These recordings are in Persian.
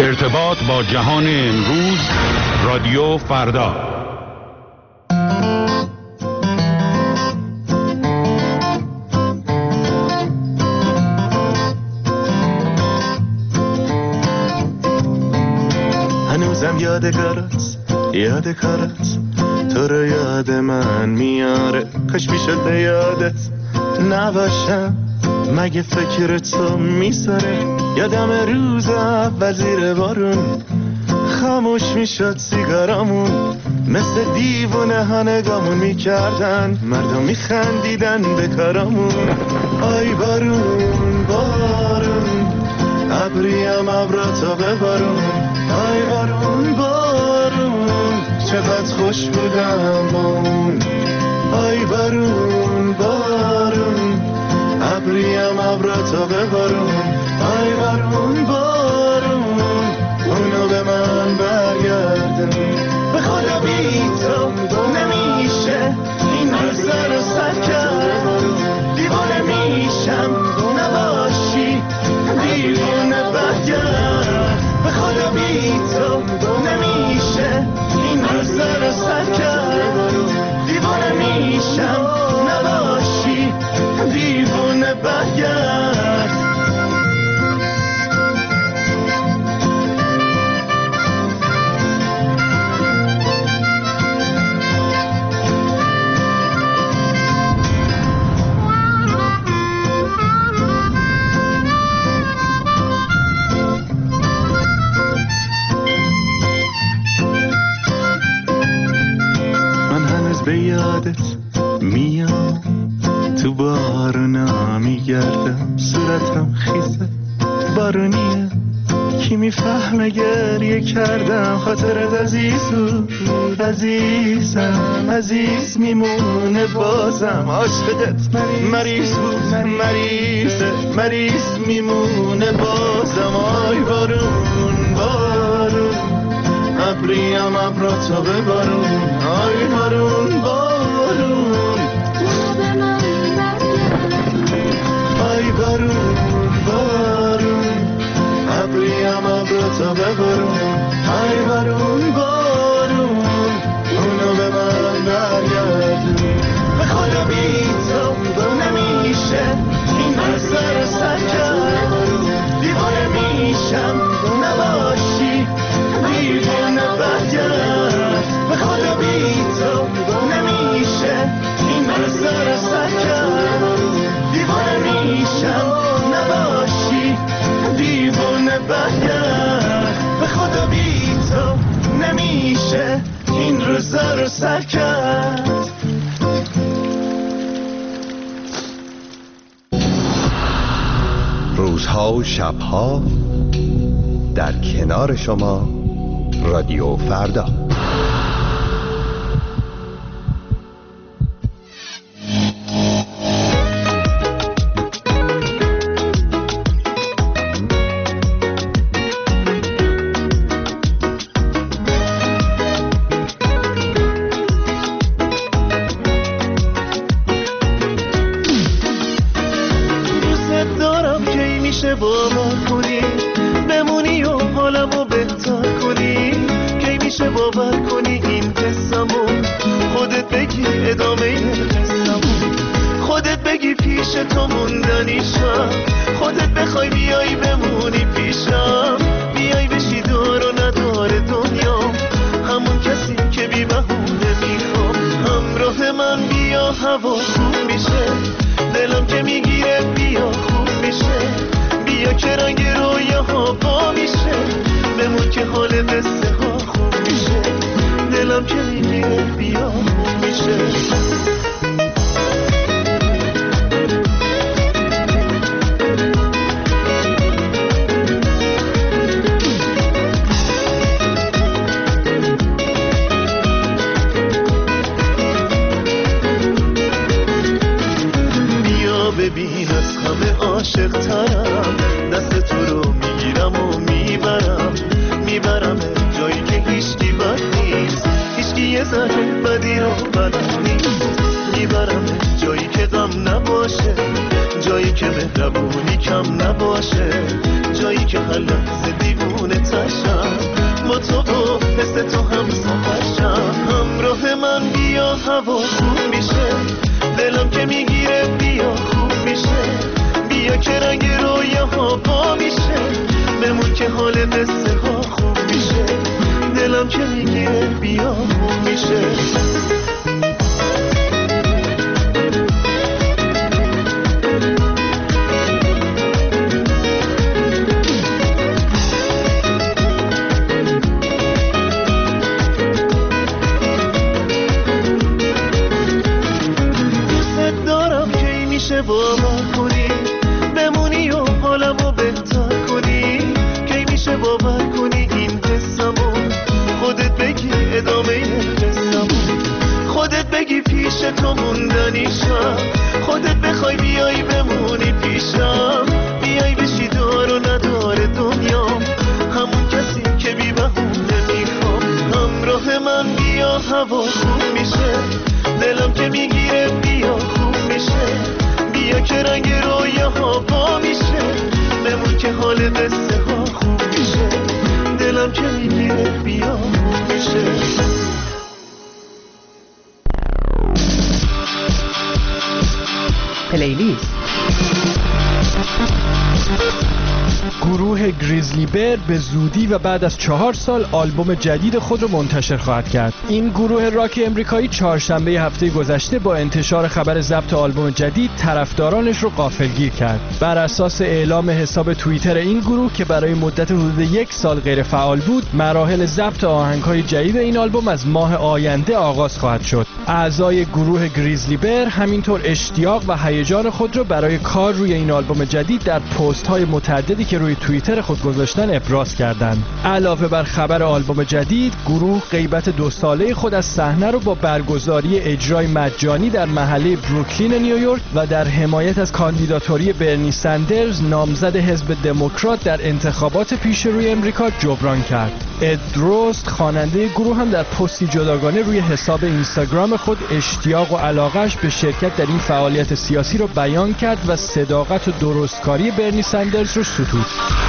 ارتباط با جهان امروز، رادیو فردا. هنوزم یاد کارت تو رو یاد من میاره، کاش میشد به یادت نباشم، مگه فکر تو میساره. یادم روز اول زیر بارون خاموش میشد سیگارامون، مثل دیوونه ها نگامون میکردن، مردم میخندیدن به کارامون. آی بارون بارون ابریم ابرا تا ببارون، آی بارون بارون چقدر خوش بودم با اون. آی بارون بارون ابریم ابرا تا ببارون، آی بارون بارون اونو به من برگردون. به خدا بی تو نمیشه این روزا رو سر کرد، دیوانه میشم نباشی دیوانه برگرد. به خدا بی تو نمیشه این روزا رو سر کرد، دیوانه میشم نباشی دیوانه برگرد. به یادت میام تو بارونا میگردم، صورتم خیزه بارونیه، کی میفهمه گریه کردم. خاطرت عزیز بود عزیزم، عزیز میمونه بازم. عاشقت مریض بود مریض میمونه بازم. آی بارون بارون ابریم ابرا تا ببارون، آی بارون بارون آی بارون بارون ابریم ابرا تا ببارون، آی بارون بارون اونو به من برگردون. به خدا بی تو نمیشه این روزا رو سر کرد، دیوانه میشم نباشی دیوانه برگرد. به خدا بی تو نمیشه این روزا رو سر کرد، دیوانه میشم نباشی دیوانه برگرد. به خدا بی تو نمیشه این روزا رو سر کرد. روزها و شبها در کنار شما، رادیو فردا. دوست دارم کی میشه باور کنی بمونی و حالمو بهتر کنی، کی میشه باور کنی این قصه‌مو خودت بگی ادامه این قصه‌مو، خودت بگی پیش تو موندنیشم، خودت بخوای بیای بمونی پیشم، بیای بشی دار و ندار دنیا، همون کسی که بی بهونه میخوام همراه من بیا. هوا خوب میشه دلم که میگیره بیا خوب میشه، بیا که رنگ رویاها با میشه، بمون که حال قصه ها خوب میشه، دلم که میگیره بیا خوب میشه. گریزلی بیر به زودی و بعد از 4 سال آلبوم جدید خود رو منتشر خواهد کرد. این گروه راک امریکایی چهارشنبه هفته گذشته با انتشار خبر ضبط آلبوم جدید طرفدارانش رو غافلگیر کرد. بر اساس اعلام حساب توییتر این گروه که برای مدت حدود 1 سال غیر فعال بود، مراحل ضبط آهنگ‌های جدید این آلبوم از ماه آینده آغاز خواهد شد. اعضای گروه گریزلی بیر همینطور اشتیاق و هیجان خود را برای کار روی این آلبوم جدید در پست‌های متعددی که روی توییتر خود گذاشتن ابراز کردند. علاوه بر خبر آلبوم جدید، گروه غیبت 2 ساله خود از صحنه رو با برگزاری اجرای مجانی در محله بروکلین نیویورک و در حمایت از کاندیداتوری برنی سندرز نامزد حزب دموکرات در انتخابات پیش روی امریکا جبران کرد. اد درست خواننده گروه هم در پستی جداگانه روی حساب اینستاگرام خود اشتیاق و علاقه‌اش به شرکت در این فعالیت سیاسی رو بیان کرد و صداقت و درستکاری برنی سندرز رو ستود.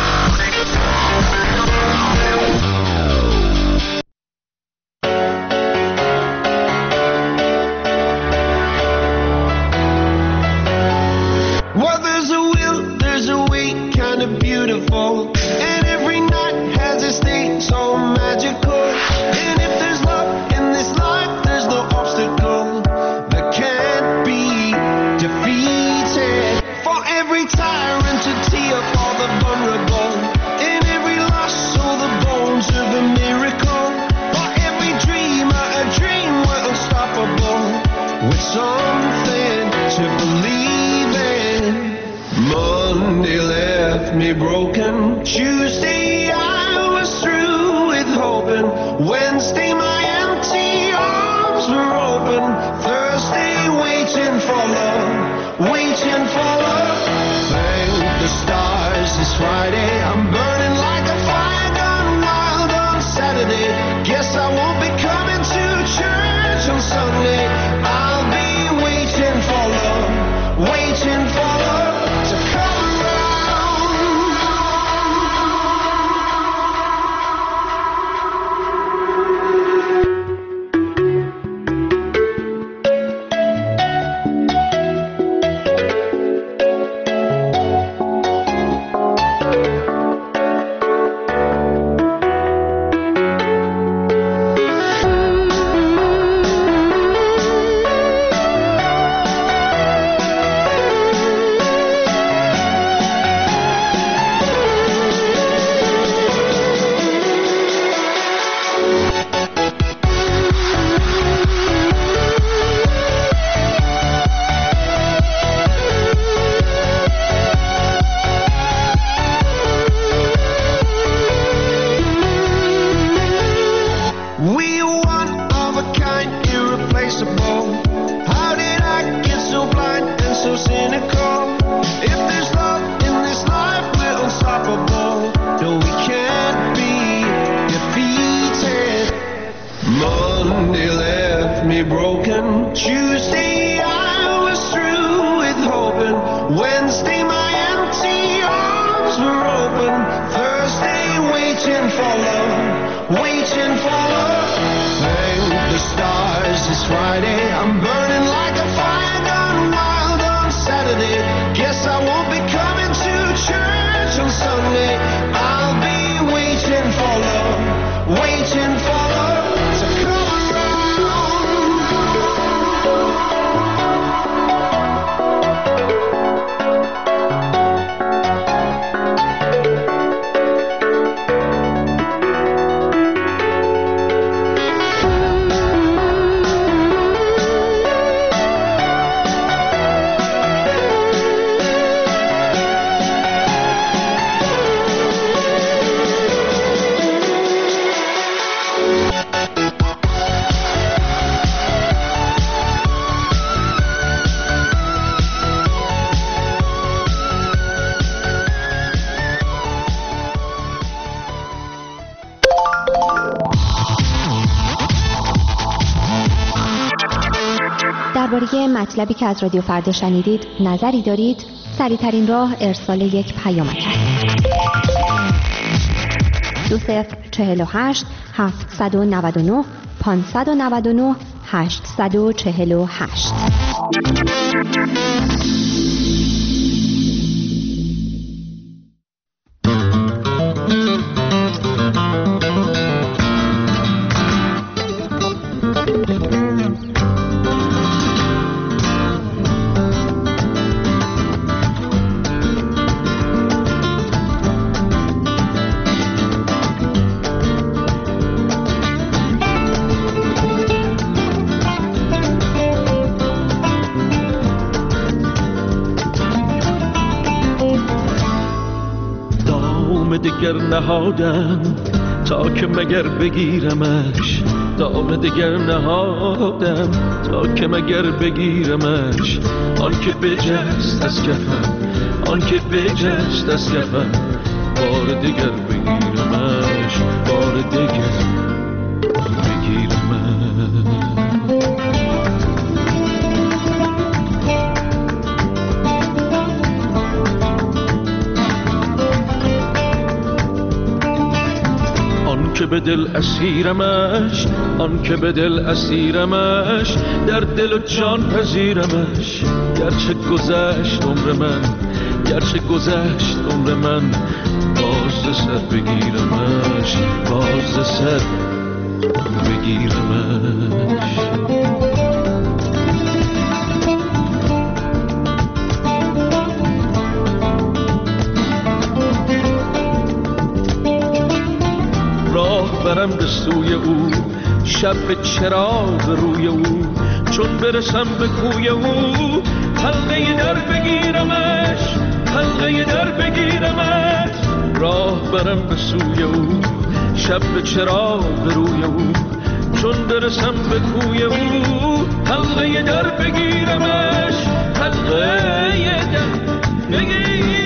درباره مطلبی که از رادیو فردا شنیدید نظری دارید؟ سریع‌ترین راه ارسال یک پیامک است. 2048 799 599 848. دگر نهادم تا که مگر بگیرمش، دام دگر نهادم تا که مگر بگیرمش. آن که بجست از کفم، آن که بجست از کفم، بار دگر بگیرمش، بار دگر بگیرمش. آن که به دل اسیرمش، آن که به دل اسیرمش، در دل و جان پذیرمش. گرچه گذشت عمر من، گرچه گذشت عمر من، باز سر بگیرمش، باز سر بگیرمش. راه برم به سوی او، شب به چراغ روی او، چون برسم به کوی او، حلقه در بگیرمش، حلقه در بگیرمش. راه برم به سوی او، شب به چراغ روی او، چون برسم به کوی او، حلقه در بگیرمش، حلقه در بگیرمش.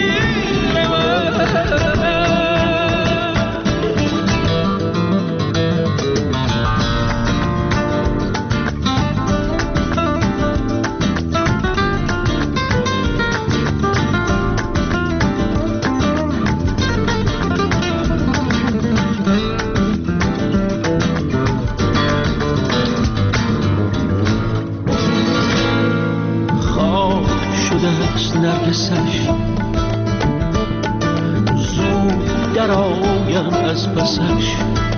نرگسش زود در آیم از پسش،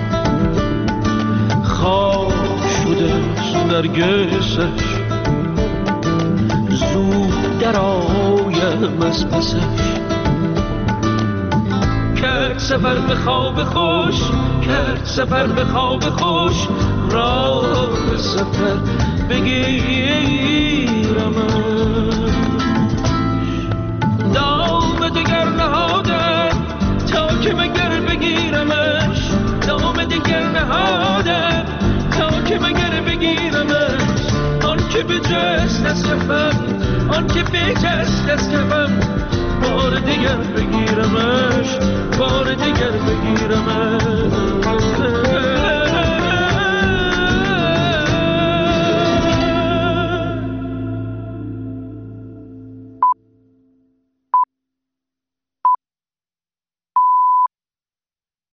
خواب شده نرگسش زود در آیم از پسش. کرد سفر به خواب خوش، کرد سفر به خواب خوش، راه سفر بگیرمش. دام دگر نهادم تا که مگر بگیرمش، دام دگر نهادم تا که مگر بگیرمش. آن که بجست از کفم، آن که بجست از کفم، بار دگر بگیرمش، بار دگر بگیرمش.